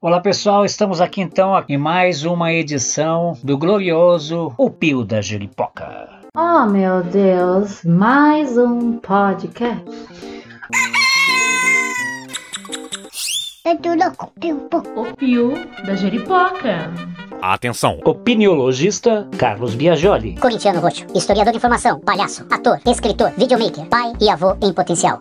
Olá pessoal, estamos aqui então em mais uma edição do glorioso O Pio da Jeripoca. Oh meu Deus, mais um podcast. Eu tô louco, O Pio da Jeripoca. Atenção! Opiniologista Carlos Biagioli. corintiano roxo, historiador de informação, palhaço, ator, escritor, videomaker, pai e avô em potencial.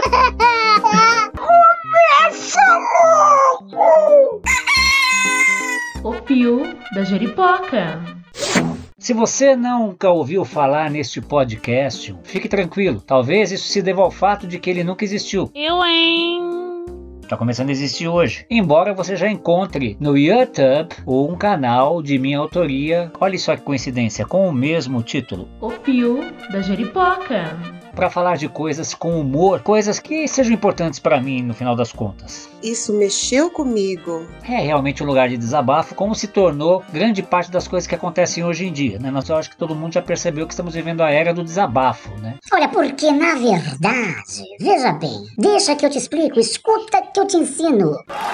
O Pio da Jeripoca. Se você nunca ouviu falar neste podcast, fique tranquilo. Talvez isso se deva ao fato de que ele nunca existiu. Está começando a existir hoje. Embora você já encontre no YouTube um canal de minha autoria, olha só que coincidência, com o mesmo título. O Pio da Jeripoca. Para falar de coisas com humor, coisas que sejam importantes para mim no final das contas. Isso mexeu comigo. É realmente um lugar de desabafo, como se tornou grande parte das coisas que acontecem hoje em dia, né? Eu acho que todo mundo já percebeu que estamos vivendo a era do desabafo, né? Olha, porque na verdade, veja bem, deixa que eu te explico, escuta que eu te ensino.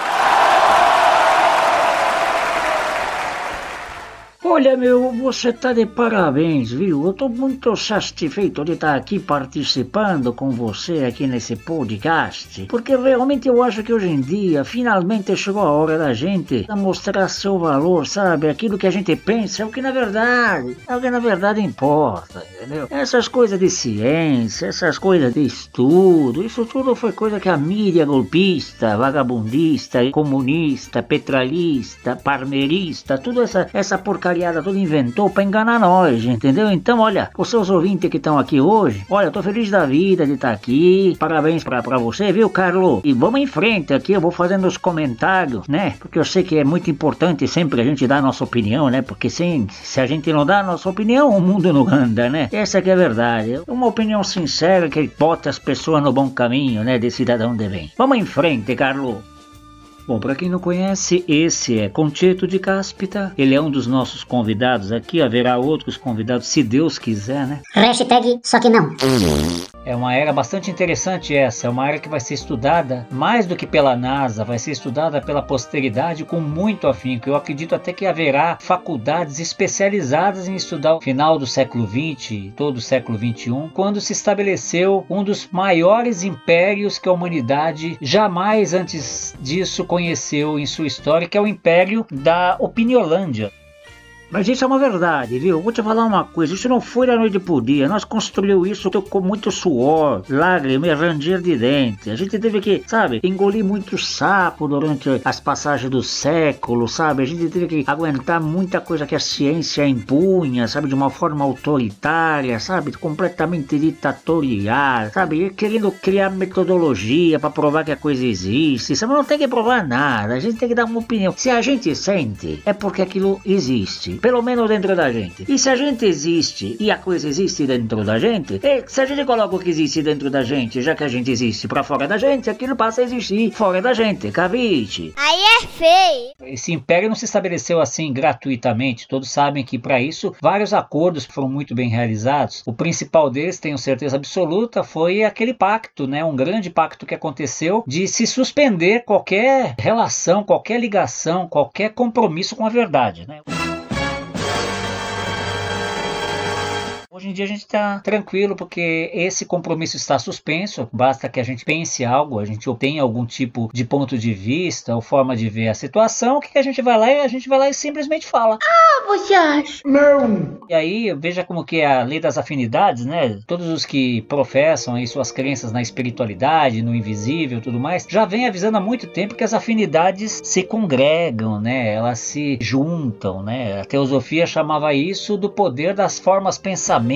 Olha, você tá de parabéns, viu? Eu tô muito satisfeito de estar aqui participando com você aqui nesse podcast, porque realmente eu acho que hoje em dia, finalmente chegou a hora da gente mostrar seu valor, sabe? Aquilo que a gente pensa é o que na verdade importa, entendeu? Essas coisas de ciência, essas coisas de estudo, isso tudo foi coisa que a mídia golpista, vagabundista, comunista, petralista, parmerista, tudo essa porcaria tudo inventou pra enganar nós, entendeu? Então, olha, os seus ouvintes que estão aqui hoje, olha, eu tô feliz da vida de estar aqui, parabéns pra você, viu, Carlos? E vamos em frente aqui, eu vou fazendo os comentários, né? Porque eu sei que é muito importante sempre a gente dar a nossa opinião, né? Porque se a gente não dá a nossa opinião, o mundo não anda, né? Essa que é a verdade. Uma opinião sincera que bota as pessoas no bom caminho, né? De cidadão de bem. Vamos em frente, Carlos. Bom, para quem não conhece, esse é Conceito de Cáspita. Ele é um dos nossos convidados aqui. Haverá outros convidados, se Deus quiser, né? Hashtag só que não. É uma era bastante interessante essa. É uma era que vai ser estudada mais do que pela NASA. Vai ser estudada pela posteridade com muito afinco. Eu acredito até que haverá faculdades especializadas em estudar o final do século XX, todo o século XXI, quando se estabeleceu um dos maiores impérios que a humanidade jamais antes disso conheceu em sua história, que é o Império da Opiniolândia. Mas isso é uma verdade, viu? Vou te falar uma coisa, isso não foi da noite pro dia, nós construímos isso com muito suor, lágrimas e ranger de dente. A gente teve que, sabe, engolir muito sapo durante as passagens do século, sabe? A gente teve que aguentar muita coisa que a ciência impunha, sabe? De uma forma autoritária, sabe? Completamente ditatorial, sabe? Querendo criar metodologia pra provar que a coisa existe, sabe? Não tem que provar nada, a gente tem que dar uma opinião. Se a gente sente, é porque aquilo existe. Pelo menos dentro da gente. E se a gente existe e a coisa existe dentro da gente, se a gente coloca o que existe dentro da gente, já que a gente existe pra fora da gente, aquilo passa a existir fora da gente, cavite? Aí é feio. Esse império não se estabeleceu assim gratuitamente. Todos sabem que para isso vários acordos foram muito bem realizados. O principal deles, tenho certeza absoluta, foi aquele pacto, né? Um grande pacto que aconteceu de se suspender qualquer relação, qualquer ligação, qualquer compromisso com a verdade, né? Hoje em dia a gente está tranquilo porque esse compromisso está suspenso, basta que a gente pense algo, a gente obtenha algum tipo de ponto de vista ou forma de ver a situação, que a gente vai lá e simplesmente fala. Ah, você acha? Não! E aí, veja como que é a lei das afinidades, né? Todos os que professam aí suas crenças na espiritualidade, no invisível e tudo mais, já vem avisando há muito tempo que as afinidades se congregam, né? Elas se juntam, né? A teosofia chamava isso do poder das formas pensamento.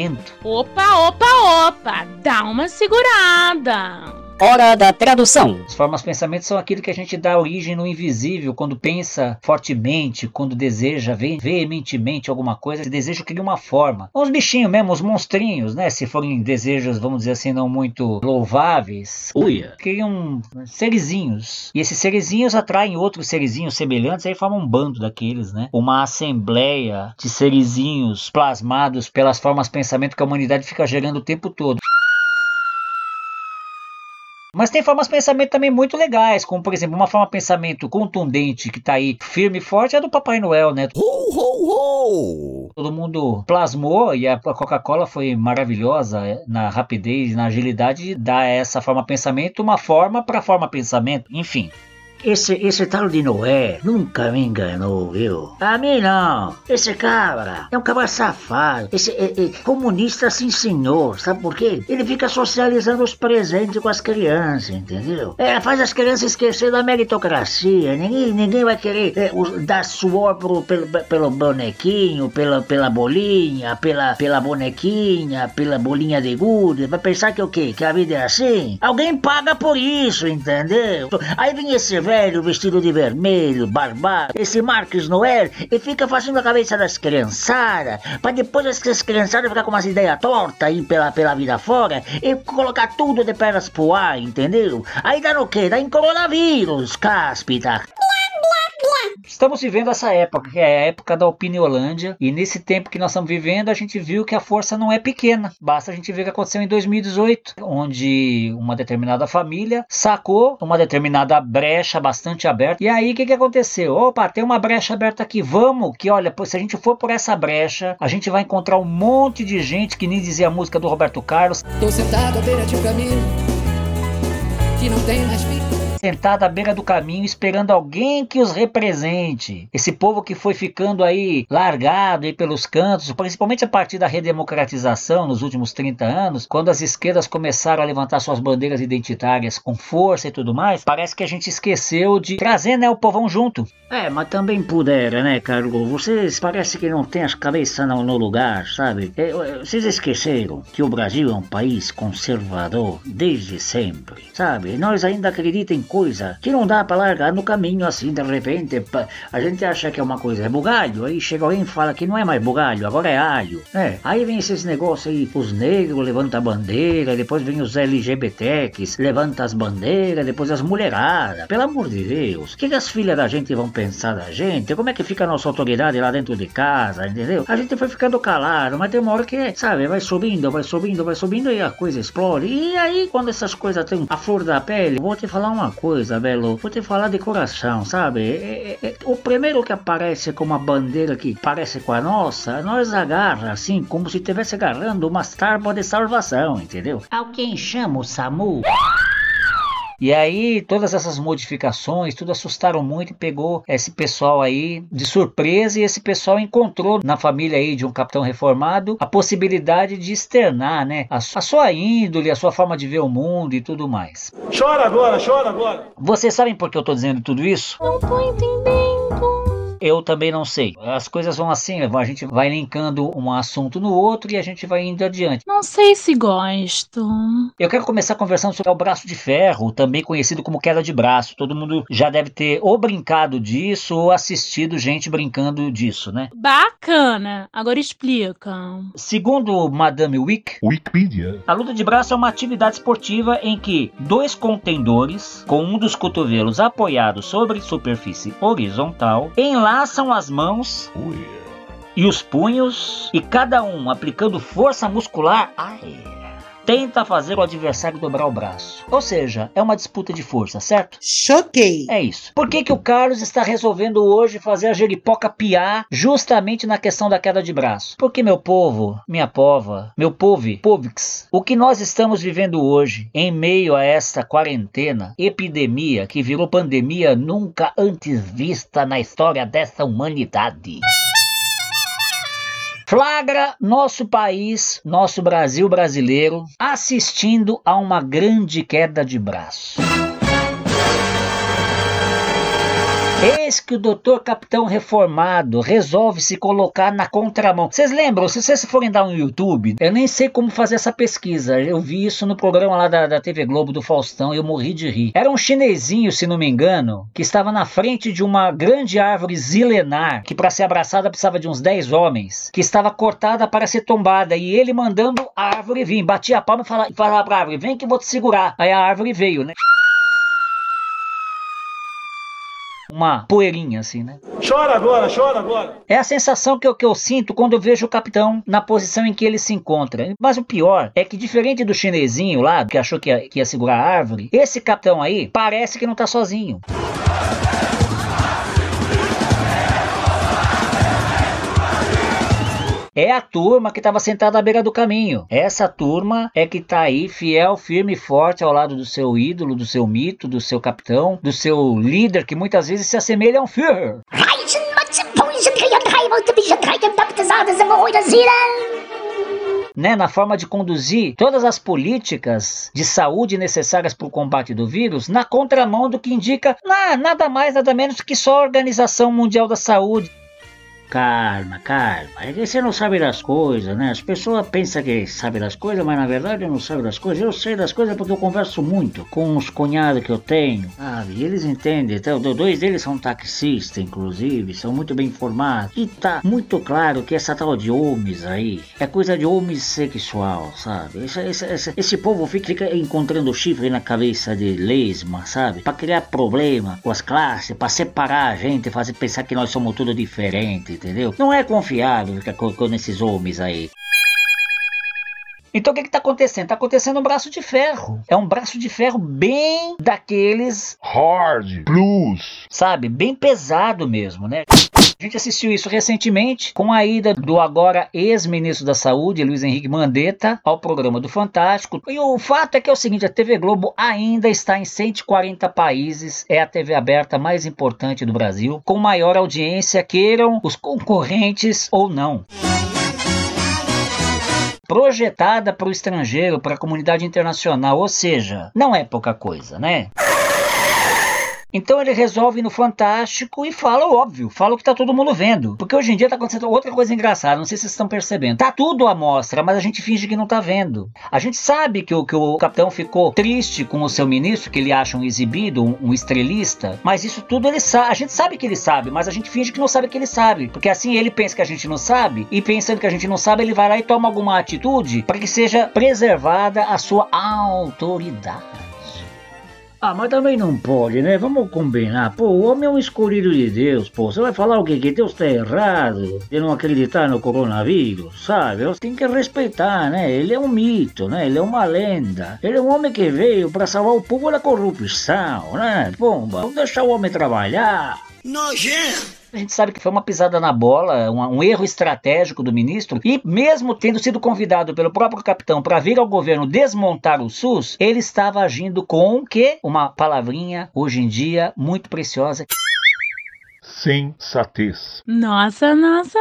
Opa, dá uma segurada. Hora da tradução. As formas pensamento são aquilo que a gente dá origem no invisível, quando pensa fortemente, quando deseja veementemente alguma coisa, esse desejo cria uma forma. Os bichinhos mesmo, os monstrinhos, né? Se forem desejos, vamos dizer assim, não muito louváveis, criam serizinhos. E esses serizinhos atraem outros serizinhos semelhantes, aí formam um bando daqueles, né? Uma assembleia de serizinhos plasmados pelas formas pensamento que a humanidade fica gerando o tempo todo. Mas tem formas de pensamento também muito legais, como por exemplo, uma forma de pensamento contundente que tá aí firme e forte é a do Papai Noel, né? Ho, ho, ho! Todo mundo plasmou e a Coca-Cola foi maravilhosa na rapidez, na agilidade de dar essa forma de pensamento, uma forma para forma de pensamento, enfim. Esse tal de Noé nunca me enganou, viu? A mim não. Esse cabra é um cabra safado. Esse comunista sim senhor. Sabe por quê? Ele fica socializando os presentes com as crianças, entendeu? Faz as crianças esquecer da meritocracia. Ninguém vai querer dar suor pelo bonequinho, pela bolinha, pela bonequinha, pela bolinha de gude. Vai pensar que o quê? Que a vida é assim? Alguém paga por isso, entendeu? Aí vem esse velho vestido de vermelho, barbado, esse Marcos Noel, e fica fazendo a cabeça das criançadas, pra depois essas criançadas ficar com umas ideias tortas aí pela vida fora, e colocar tudo de pernas pro ar, entendeu? Aí dá no quê? Dá em coronavírus, cáspita. Estamos vivendo essa época, que é a época da Opiniolândia, e nesse tempo que nós estamos vivendo, a gente viu que a força não é pequena. Basta a gente ver o que aconteceu em 2018, onde uma determinada família sacou uma determinada brecha bastante aberta. E aí, o que aconteceu? Opa, tem uma brecha aberta aqui, vamos, que olha, se a gente for por essa brecha, a gente vai encontrar um monte de gente, que nem dizia a música do Roberto Carlos. Tô sentado à beira de um caminho que não tem mais fim. Sentado à beira do caminho esperando alguém que os represente. Esse povo que foi ficando aí largado aí pelos cantos, principalmente a partir da redemocratização nos últimos 30 anos, quando as esquerdas começaram a levantar suas bandeiras identitárias com força e tudo mais, parece que a gente esqueceu de trazer, né, o povão junto. Mas também pudera, né, Carlos? Vocês parece que não tem as cabeças no lugar, sabe? Vocês esqueceram que o Brasil é um país conservador desde sempre, sabe? Nós ainda acreditamos em coisa que não dá pra largar no caminho assim, de repente. A gente acha que é uma coisa, é bugalho, aí chega alguém e fala que não é mais bugalho, agora é alho. Aí vem esses negócios aí, os negros levantam a bandeira, depois vem os LGBTs, levantam as bandeiras, depois as mulheradas. Pelo amor de Deus, o que as filhas da gente vão pensar da gente? Como é que fica a nossa autoridade lá dentro de casa, entendeu? A gente foi ficando calado, mas tem uma hora que, sabe, vai subindo e a coisa explode. E aí, quando essas coisas têm a flor da pele, vou te falar uma coisa, Belo, vou te falar de coração, sabe? O primeiro que aparece com uma bandeira que parece com a nossa, nós agarra assim, como se estivesse agarrando uma tábua de salvação, entendeu? Alguém chama o SAMU? E aí, todas essas modificações, tudo assustaram muito e pegou esse pessoal aí de surpresa, e esse pessoal encontrou na família aí de um capitão reformado a possibilidade de externar, né, a sua índole, a sua forma de ver o mundo e tudo mais. Chora agora! Vocês sabem por que eu tô dizendo tudo isso? Não tô entendendo. Eu também não sei. As coisas vão assim, a gente vai linkando um assunto no outro e a gente vai indo adiante. Não sei se gosto. Eu quero começar conversando sobre o braço de ferro, também conhecido como queda de braço. Todo mundo já deve ter ou brincado disso ou assistido gente brincando disso, né? Bacana. Agora explica. Segundo Madame Wikipedia. a luta de braço é uma atividade esportiva em que dois contendores, com um dos cotovelos apoiado sobre superfície horizontal, enlaçam as mãos e os punhos, e cada um aplicando força muscular, tenta fazer o adversário dobrar o braço. Ou seja, é uma disputa de força, certo? Choquei. É isso. Por que o Carlos está resolvendo hoje fazer a jeripoca piar justamente na questão da queda de braço? Porque, meu povo, minha pova, meu povix, o que nós estamos vivendo hoje, em meio a esta quarentena, epidemia, que virou pandemia nunca antes vista na história dessa humanidade, flagra nosso país, nosso Brasil brasileiro, assistindo a uma grande queda de braço. Eis que o doutor Capitão Reformado resolve se colocar na contramão. Vocês lembram? Se vocês forem dar um YouTube, eu nem sei como fazer essa pesquisa. Eu vi isso no programa lá da TV Globo do Faustão e eu morri de rir. Era um chinesinho, se não me engano, que estava na frente de uma grande árvore zilenar, que para ser abraçada precisava de uns 10 homens, que estava cortada para ser tombada, e ele mandando a árvore vir. Batia a palma e falava pra árvore: vem que eu vou te segurar. Aí a árvore veio, né? uma poeirinha assim, né? Chora agora, chora agora. É a sensação que eu sinto quando eu vejo o capitão na posição em que ele se encontra. Mas o pior é que, diferente do chinesinho lá, que achou que ia segurar a árvore, esse capitão aí parece que não tá sozinho. É a turma que estava sentada à beira do caminho. Essa turma é que tá aí fiel, firme e forte ao lado do seu ídolo, do seu mito, do seu capitão, do seu líder, que muitas vezes se assemelha a um Führer. Né, na forma de conduzir todas as políticas de saúde necessárias para o combate do vírus na contramão do que indica nada mais, nada menos que só a Organização Mundial da Saúde. Calma. É que você não sabe das coisas, né? As pessoas pensam que sabem das coisas, mas na verdade eu não sei das coisas. Eu sei das coisas porque eu converso muito com os cunhados que eu tenho, sabe? E eles entendem. Então, 2 deles são taxistas, inclusive, são muito bem informados. E tá muito claro que essa tal de homes aí é coisa de homossexual, sabe? Esse povo fica encontrando chifre na cabeça de lesma, sabe? Pra criar problema com as classes, pra separar a gente, fazer pensar que nós somos tudo diferente. Entendeu? Não é confiável ficar colocando esses homens aí. Então o que está acontecendo? Está acontecendo um braço de ferro. É um braço de ferro bem daqueles... Hard, blues. Sabe? Bem pesado mesmo, né? A gente assistiu isso recentemente com a ida do agora ex-ministro da Saúde, Luiz Henrique Mandetta, ao programa do Fantástico. E o fato é que é o seguinte, a TV Globo ainda está em 140 países, é a TV aberta mais importante do Brasil, com maior audiência, queiram os concorrentes ou não. Projetada para o estrangeiro, para a comunidade internacional, ou seja, não é pouca coisa, né? Então ele resolve ir no Fantástico e fala o óbvio, fala o que tá todo mundo vendo. Porque hoje em dia tá acontecendo outra coisa engraçada, não sei se vocês estão percebendo. Tá tudo à mostra, mas a gente finge que não tá vendo. A gente sabe que o capitão ficou triste com o seu ministro, que ele acha um exibido, um estrelista, mas isso tudo ele sabe. A gente sabe que ele sabe, mas a gente finge que não sabe que ele sabe. Porque assim ele pensa que a gente não sabe, e pensando que a gente não sabe, ele vai lá e toma alguma atitude para que seja preservada a sua autoridade. Ah, mas também não pode, né? Vamos combinar. Pô, o homem é um escolhido de Deus, pô. Você vai falar o quê? Que Deus tá errado de não acreditar no coronavírus, sabe? Você tem que respeitar, né? Ele é um mito, né? Ele é uma lenda. Ele é um homem que veio pra salvar o povo da corrupção, né? Bomba, vamos deixar o homem trabalhar. Nojento! A gente sabe que foi uma pisada na bola, um erro estratégico do ministro, e mesmo tendo sido convidado pelo próprio capitão para vir ao governo desmontar o SUS, ele estava agindo com uma palavrinha, hoje em dia, muito preciosa. Sensatez. Nossa.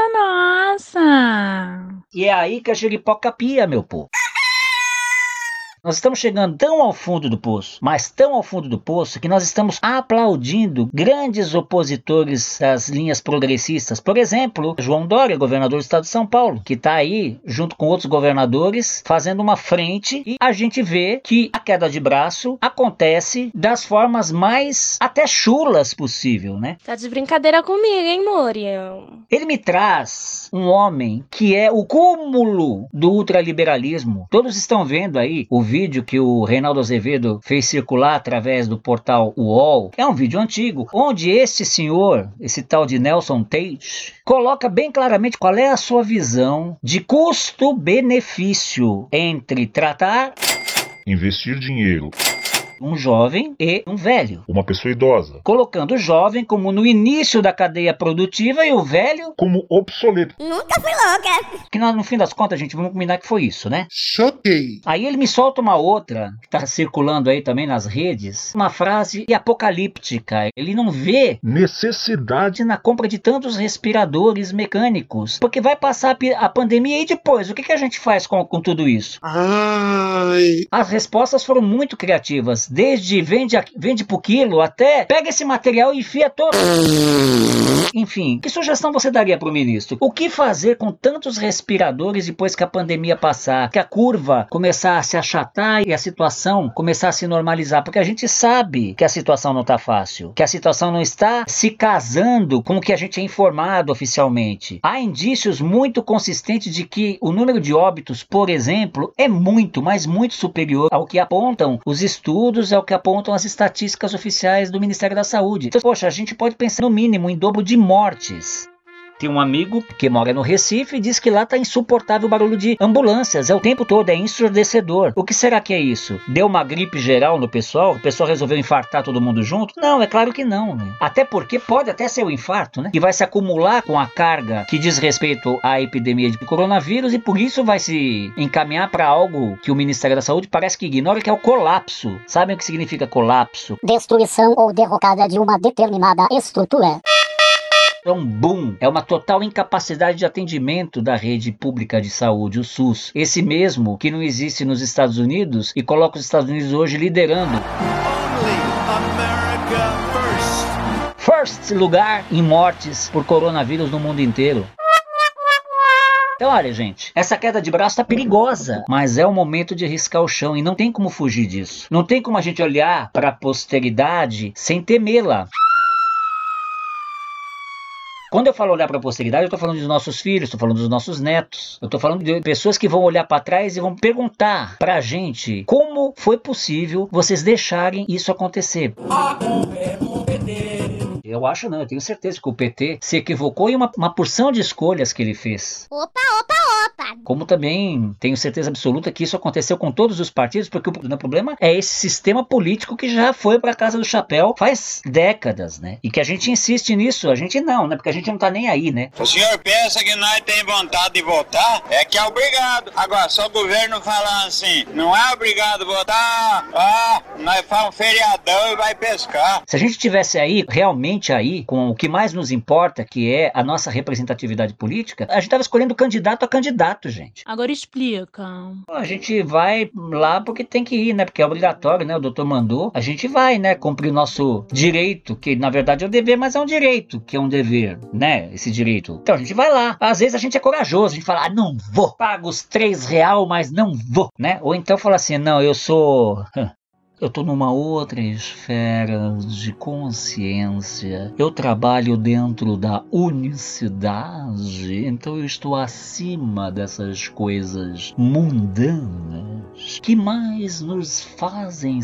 E é aí que a jeripoca pia, meu povo. Nós estamos chegando tão ao fundo do poço, mas tão ao fundo do poço, que nós estamos aplaudindo grandes opositores das linhas progressistas. Por exemplo, João Dória, governador do estado de São Paulo, que está aí, junto com outros governadores, fazendo uma frente, e a gente vê que a queda de braço acontece das formas mais até chulas possível, né? Tá de brincadeira comigo, hein, Muriel? Ele me traz um homem que é o cúmulo do ultraliberalismo. Todos estão vendo aí o vídeo que o Reinaldo Azevedo fez circular através do portal UOL. É um vídeo antigo, onde esse senhor, esse tal de Nelson Tate, coloca bem claramente qual é a sua visão de custo-benefício entre tratar, Investir dinheiro. um jovem e um velho. Uma pessoa idosa. Colocando o jovem como no início da cadeia produtiva e o velho Como obsoleto. Nunca fui louca. que no fim das contas, gente, vamos combinar que foi isso, né? Choquei. Aí ele me solta uma outra, que tá circulando aí também nas redes, uma frase apocalíptica. Ele não vê Necessidade. na compra de tantos respiradores mecânicos, porque vai passar a pandemia e depois, o que a gente faz com tudo isso? Ai. As respostas foram muito criativas, desde vende por quilo até pega esse material e enfia todo. Enfim, que sugestão você daria para o ministro? O que fazer com tantos respiradores depois que a pandemia passar, que a curva começar a se achatar e a situação começar a se normalizar? Porque a gente sabe que a situação não está fácil, que a situação não está se casando com o que a gente é informado oficialmente. Há indícios muito consistentes de que o número de óbitos, por exemplo, é muito, mas muito superior ao que apontam os estudos, ao que apontam as estatísticas oficiais do Ministério da Saúde. Então, poxa, a gente pode pensar no mínimo em dobro de mortes. Tem um amigo que mora no Recife e diz que lá tá insuportável o barulho de ambulâncias. É o tempo todo, é ensurdecedor. O que será que é isso? Deu uma gripe geral no pessoal? O pessoal resolveu infartar todo mundo junto? Não, é claro que não, né? Até porque pode até ser o infarto, né? Que vai se acumular com a carga que diz respeito à epidemia de coronavírus e por isso vai se encaminhar para algo que o Ministério da Saúde parece que ignora, que é o colapso. Sabem o que significa colapso? Destruição ou derrocada de uma determinada estrutura. É um boom, é uma total incapacidade de atendimento da rede pública de saúde, o SUS. Esse mesmo que não existe nos Estados Unidos e coloca os Estados Unidos hoje liderando. First lugar em mortes por coronavírus no mundo inteiro. Então, olha, gente, essa queda de braço tá perigosa, mas é o momento de riscar o chão e não tem como fugir disso. Não tem como a gente olhar para a posteridade sem temê-la. Quando eu falo olhar para a posteridade, eu estou falando dos nossos filhos, estou falando dos nossos netos. Eu estou falando de pessoas que vão olhar para trás e vão perguntar para a gente como foi possível vocês deixarem isso acontecer. Eu acho não, eu tenho certeza que o PT se equivocou em uma porção de escolhas que ele fez. Opa! Como também tenho certeza absoluta que isso aconteceu com todos os partidos, porque o problema é esse sistema político que já foi para a casa do chapéu faz décadas, né? E que a gente insiste nisso, a gente não, né? Porque a gente não tá nem aí, né? O senhor pensa que nós tem vontade de votar? É que é obrigado. Agora, só o governo falar assim, não é obrigado a votar, nós faz um feriadão e vai pescar. Se a gente tivesse aí, realmente aí, com o que mais nos importa, que é a nossa representatividade política, a gente tava escolhendo candidato a candidato, gente. Agora explica. A gente vai lá porque tem que ir, né? Porque é obrigatório, né? O doutor mandou. A gente vai, né? Cumprir o nosso direito, que na verdade é um dever, mas é um direito, que é um dever, né? Esse direito. Então a gente vai lá. Às vezes a gente é corajoso, a gente fala, não vou. Pago os R$3, mas não vou, né? Ou então fala assim, não, eu tô numa outra esfera de consciência. Eu trabalho dentro da unicidade, então eu estou acima dessas coisas mundanas que mais nos fazem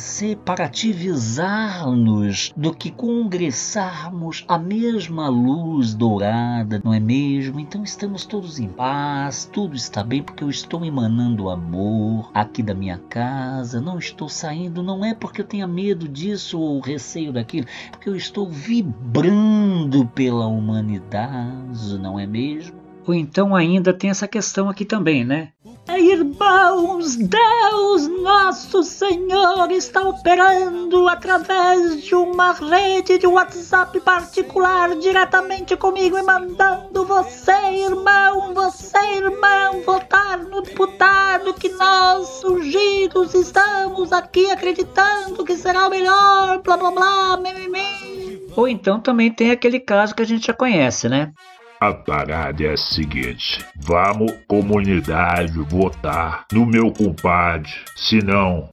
separativizar-nos do que congressarmos a mesma luz dourada, não é mesmo? Então estamos todos em paz, tudo está bem porque eu estou emanando amor aqui da minha casa, não estou saindo, não é porque eu tenha medo disso ou receio daquilo, porque eu estou vibrando pela humanidade, não é mesmo? Ou então ainda tem essa questão aqui também, né? Irmãos, Deus Nosso Senhor está operando através de uma rede de WhatsApp particular diretamente comigo e mandando você, irmão, votar no deputado que nós, ungidos, estamos aqui acreditando que será o melhor, blá blá blá, mimimi. Ou então também tem aquele caso que a gente já conhece, né? A parada é a seguinte: vamos, comunidade, votar no meu compadre, senão...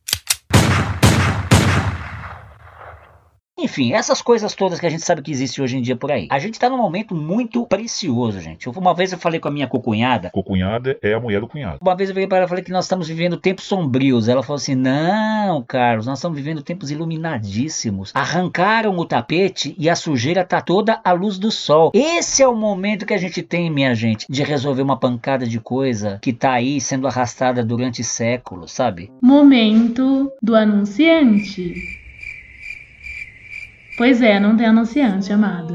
Enfim, essas coisas todas que a gente sabe que existe hoje em dia por aí. A gente tá num momento muito precioso, gente. Uma vez eu falei com a minha cocunhada. Cocunhada é a mulher do cunhado. Uma vez eu veio para ela e falei que nós estamos vivendo tempos sombrios. Ela falou assim, não, Carlos, nós estamos vivendo tempos iluminadíssimos. Arrancaram o tapete e a sujeira tá toda à luz do sol. Esse é o momento que a gente tem, minha gente, de resolver uma pancada de coisa que tá aí sendo arrastada durante séculos, sabe? Momento do anunciante. Pois é, não tem anunciante, amado.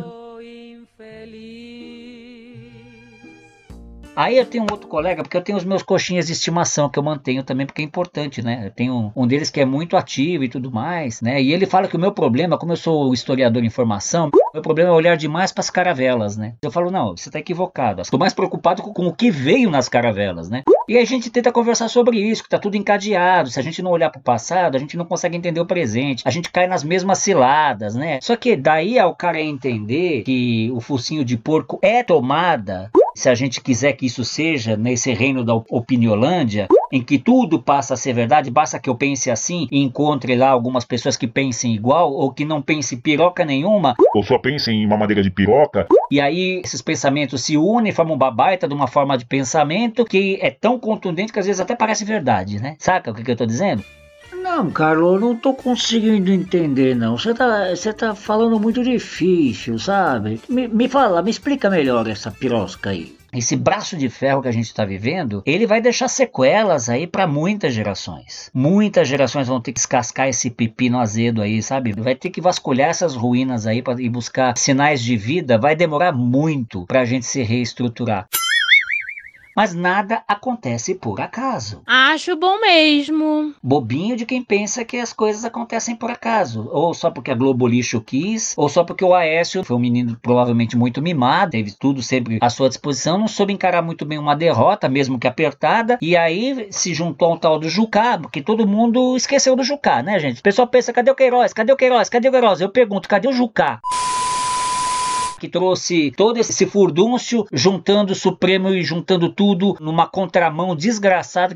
Aí eu tenho um outro colega, porque eu tenho os meus coxinhas de estimação, que eu mantenho também, porque é importante, né? Eu tenho um deles que é muito ativo e tudo mais, né? E ele fala que o meu problema, como eu sou historiador em formação, meu problema é olhar demais para as caravelas, né? Eu falo, não, você tá equivocado. Estou mais preocupado com o que veio nas caravelas, né? E aí a gente tenta conversar sobre isso, que tá tudo encadeado. Se a gente não olhar pro passado, a gente não consegue entender o presente. A gente cai nas mesmas ciladas, né? Só que daí ao cara entender que o focinho de porco é tomada, se a gente quiser que isso seja nesse reino da Opiniolândia, em que tudo passa a ser verdade, basta que eu pense assim e encontre lá algumas pessoas que pensem igual ou que não pensem piroca nenhuma, ou só pensem em mamadeira de piroca. E aí esses pensamentos se unem, formam uma baita de uma forma de pensamento que é tão contundente que às vezes até parece verdade, né? Saca o que eu tô dizendo? Não, Carlos, eu não tô conseguindo entender, não. Você tá falando muito difícil, sabe? Me fala, me explica melhor essa pirosca aí. Esse braço de ferro que a gente está vivendo, ele vai deixar sequelas aí para muitas gerações. Muitas gerações vão ter que descascar esse pepino azedo aí, sabe? Vai ter que vasculhar essas ruínas aí para ir buscar sinais de vida. Vai demorar muito para a gente se reestruturar. Mas nada acontece por acaso. Acho bom mesmo. Bobinho de quem pensa que as coisas acontecem por acaso. Ou só porque a Globo lixo quis, ou só porque o Aécio foi um menino provavelmente muito mimado, teve tudo sempre à sua disposição, não soube encarar muito bem uma derrota, mesmo que apertada, e aí se juntou ao tal do Jucá, porque todo mundo esqueceu do Jucá, né, gente? O pessoal pensa, cadê o Queiroz? Cadê o Queiroz? Cadê o Queiroz? Eu pergunto, cadê o Jucá? Que trouxe todo esse furdúncio, juntando o Supremo e juntando tudo numa contramão desgraçada.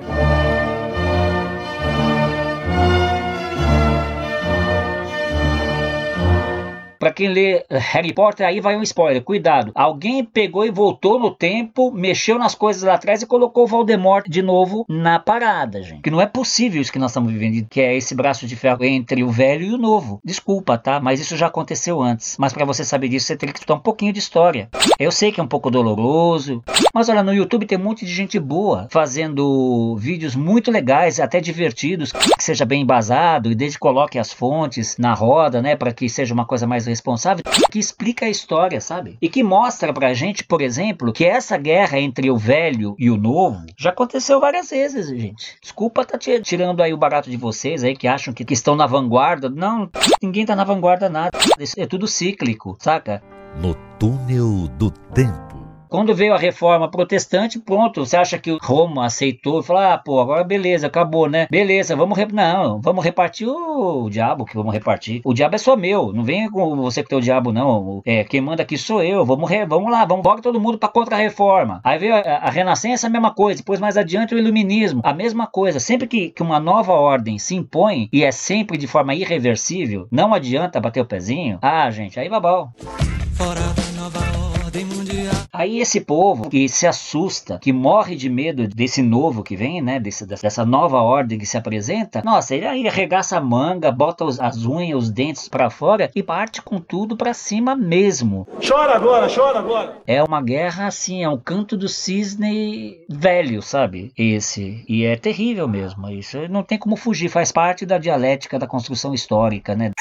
Pra quem lê Harry Potter, aí vai um spoiler, cuidado. Alguém pegou e voltou no tempo, mexeu nas coisas lá atrás e colocou o Voldemort de novo na parada, gente. Que não é possível isso que nós estamos vivendo, que é esse braço de ferro entre o velho e o novo. Desculpa, tá? Mas isso já aconteceu antes. Mas pra você saber disso, você teria que estudar um pouquinho de história. Eu sei que é um pouco doloroso, mas olha, no YouTube tem um monte de gente boa, fazendo vídeos muito legais, até divertidos, que seja bem embasado, e desde que coloque as fontes na roda, né? Pra que seja uma coisa mais responsável, que explica a história, sabe? E que mostra pra gente, por exemplo, que essa guerra entre o velho e o novo já aconteceu várias vezes, gente. Desculpa tá tirando aí o barato de vocês aí que acham que estão na vanguarda. Não, ninguém tá na vanguarda nada. Isso é tudo cíclico, saca? No túnel do tempo. Quando veio a reforma protestante, pronto, você acha que Roma aceitou e falou, pô, agora beleza, acabou, né? Beleza, vamos repartir o diabo que vamos repartir. O diabo é só meu, não vem com você que tem o diabo, não. Quem manda aqui sou eu, vamos lá, vamos todo mundo pra contra-reforma. Aí veio a Renascença, a mesma coisa, depois mais adiante o Iluminismo, a mesma coisa. Sempre que uma nova ordem se impõe, e é sempre de forma irreversível, não adianta bater o pezinho, gente, aí babau. Fora da nova ordem mundial. Aí esse povo que se assusta, que morre de medo desse novo que vem, né, dessa nova ordem que se apresenta, nossa, ele aí arregaça a manga, bota as unhas, os dentes pra fora e parte com tudo pra cima mesmo. Chora agora, chora agora. É uma guerra assim, é um canto do cisne velho, sabe? Esse. E é terrível mesmo, isso não tem como fugir, faz parte da dialética da construção histórica, né?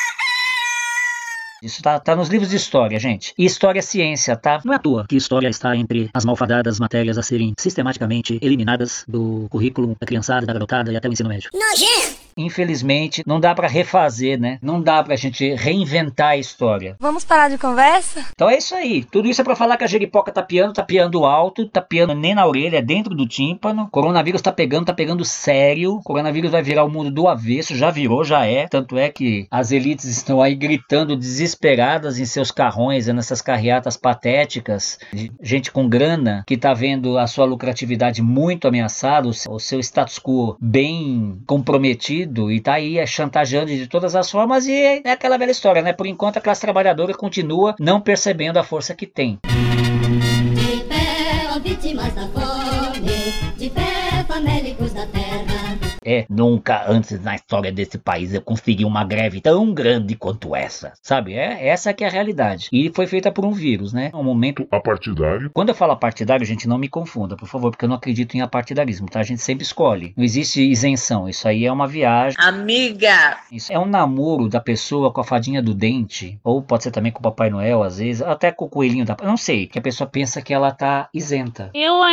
Isso tá nos livros de história, gente. E história é ciência, tá? Não é à toa que história está entre as malfadadas matérias a serem sistematicamente eliminadas do currículo da criançada, da garotada e até o ensino médio. Nojento! Infelizmente, não dá pra refazer, né? Não dá pra gente reinventar a história. Vamos parar de conversa? Então é isso aí. Tudo isso é pra falar que a jeripoca tá piando alto, tá piando nem na orelha, é dentro do tímpano. Coronavírus tá pegando sério. Coronavírus vai virar o mundo do avesso, já virou, já é. Tanto é que as elites estão aí gritando desesperadas em seus carrões, nessas carreatas patéticas. Gente com grana que tá vendo a sua lucratividade muito ameaçada, o seu status quo bem comprometido. E tá aí chantageando de todas as formas. E é aquela velha história, né? Por enquanto a classe trabalhadora continua não percebendo a força que tem. De pé, ó vítimas da fome, de pé, famélicos da terra. Nunca antes na história desse país eu consegui uma greve tão grande quanto essa, sabe? Essa que é a realidade. E foi feita por um vírus, né? Um momento apartidário. Quando eu falo apartidário, gente, não me confunda, por favor, porque eu não acredito em apartidarismo, tá? A gente sempre escolhe. Não existe isenção. Isso aí é uma viagem. Amiga! Isso é um namoro da pessoa com a fadinha do dente, ou pode ser também com o Papai Noel, às vezes, até com o coelhinho da... Não sei, que a pessoa pensa que ela tá isenta.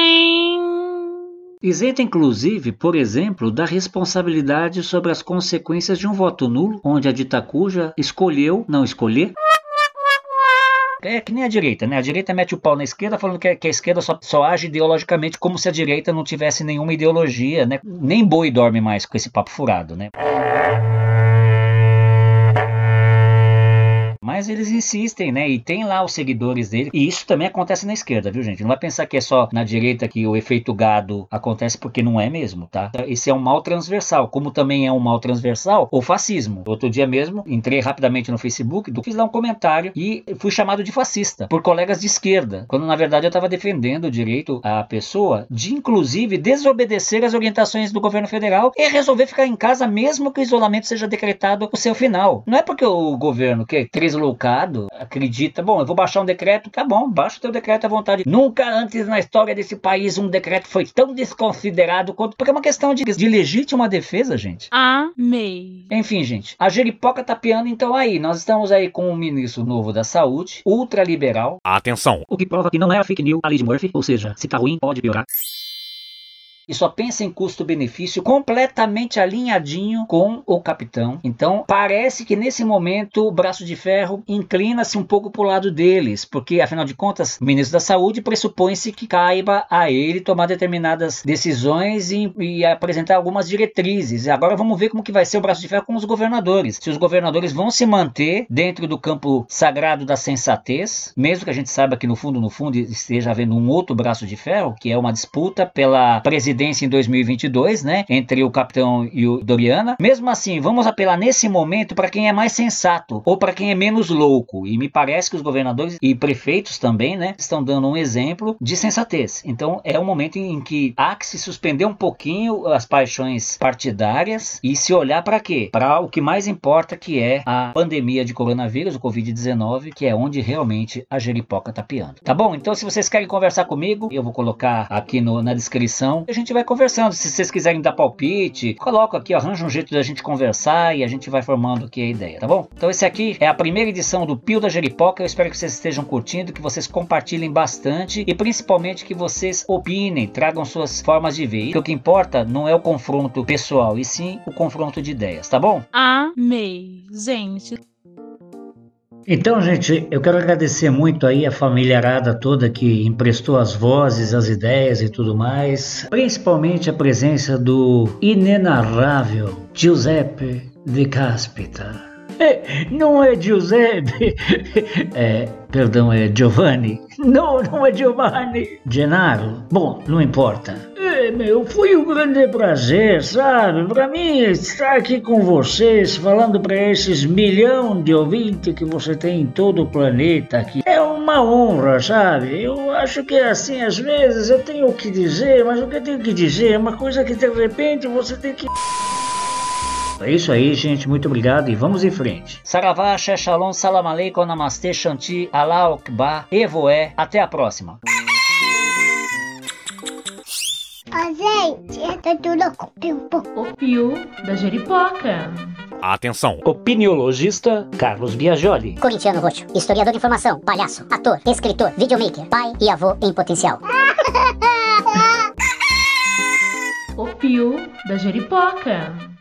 Isenta, inclusive, por exemplo, da responsabilidade sobre as consequências de um voto nulo, onde a dita cuja escolheu não escolher. É que nem a direita, né? A direita mete o pau na esquerda falando que a esquerda só age ideologicamente, como se a direita não tivesse nenhuma ideologia, né? Nem boi dorme mais com esse papo furado, né? Mas eles insistem, né? E tem lá os seguidores dele. E isso também acontece na esquerda, viu, gente? Não vai pensar que é só na direita que o efeito gado acontece, porque não é mesmo, tá? Esse é um mal transversal. Como também é um mal transversal o fascismo. Outro dia mesmo, entrei rapidamente no Facebook, fiz lá um comentário e fui chamado de fascista por colegas de esquerda. Quando, na verdade, eu estava defendendo o direito à pessoa de, inclusive, desobedecer as orientações do governo federal e resolver ficar em casa mesmo que o isolamento seja decretado o seu final. Não é porque o governo, que é deslocado, acredita, bom, eu vou baixar um decreto, tá bom, baixa o teu decreto à vontade. Nunca antes na história desse país um decreto foi tão desconsiderado quanto... Porque é uma questão de legítima defesa, gente. Amei. Enfim, gente, a jeripoca tá piando, então aí, nós estamos aí com um ministro novo da saúde, ultraliberal. Atenção! O que prova que não é a fake news, a lei de Murphy, ou seja, se tá ruim, pode piorar. E só pensa em custo-benefício completamente alinhadinho com o capitão. Então, parece que nesse momento o braço de ferro inclina-se um pouco para o lado deles, porque, afinal de contas, o ministro da Saúde pressupõe-se que caiba a ele tomar determinadas decisões e apresentar algumas diretrizes. Agora vamos ver como que vai ser o braço de ferro com os governadores. Se os governadores vão se manter dentro do campo sagrado da sensatez, mesmo que a gente saiba que no fundo esteja havendo um outro braço de ferro, que é uma disputa pela presidência em 2022, né, entre o capitão e o Doriana. Mesmo assim, vamos apelar nesse momento para quem é mais sensato ou para quem é menos louco. E me parece que os governadores e prefeitos também, né, estão dando um exemplo de sensatez. Então é um momento em que há que se suspender um pouquinho as paixões partidárias e se olhar para quê? Para o que mais importa, que é a pandemia de coronavírus, o Covid-19, que é onde realmente a jeripoca tá piando. Tá bom? Então se vocês querem conversar comigo, eu vou colocar aqui na descrição. A gente vai conversando. Se vocês quiserem dar palpite, coloca aqui, arranja um jeito da gente conversar e a gente vai formando aqui a ideia, tá bom? Então esse aqui é a primeira edição do Pio da Jeripoca. Eu espero que vocês estejam curtindo, que vocês compartilhem bastante e principalmente que vocês opinem, tragam suas formas de ver. E o que importa não é o confronto pessoal, e sim o confronto de ideias, tá bom? Amei, gente. Então, gente, eu quero agradecer muito aí a família toda que emprestou as vozes, as ideias e tudo mais. Principalmente a presença do inenarrável Giuseppe de Caspita. Não é Giuseppe, perdão, é Giovanni. Não é Giovanni. Gennaro. Bom, não importa. Foi um grande prazer, sabe? Para mim, estar aqui com vocês, falando para esses milhões de ouvintes que você tem em todo o planeta aqui. É uma honra, sabe? Eu acho que é assim, às vezes eu tenho o que dizer, mas o que eu tenho que dizer é uma coisa que de repente você tem que... É isso aí, gente. Muito obrigado e vamos em frente. Saravá, Axé, Shalom, Salam Aleikum, Namastê, Shanti, Allah Akbar, Evoé. Até a próxima. Gente, eu tô louco. O Pio da Jeripoca. Atenção! Opiniologista Carlos Biagioli. Corintiano roxo, historiador de informação, palhaço, ator, escritor, videomaker, pai e avô em potencial. O Pio da Jeripoca.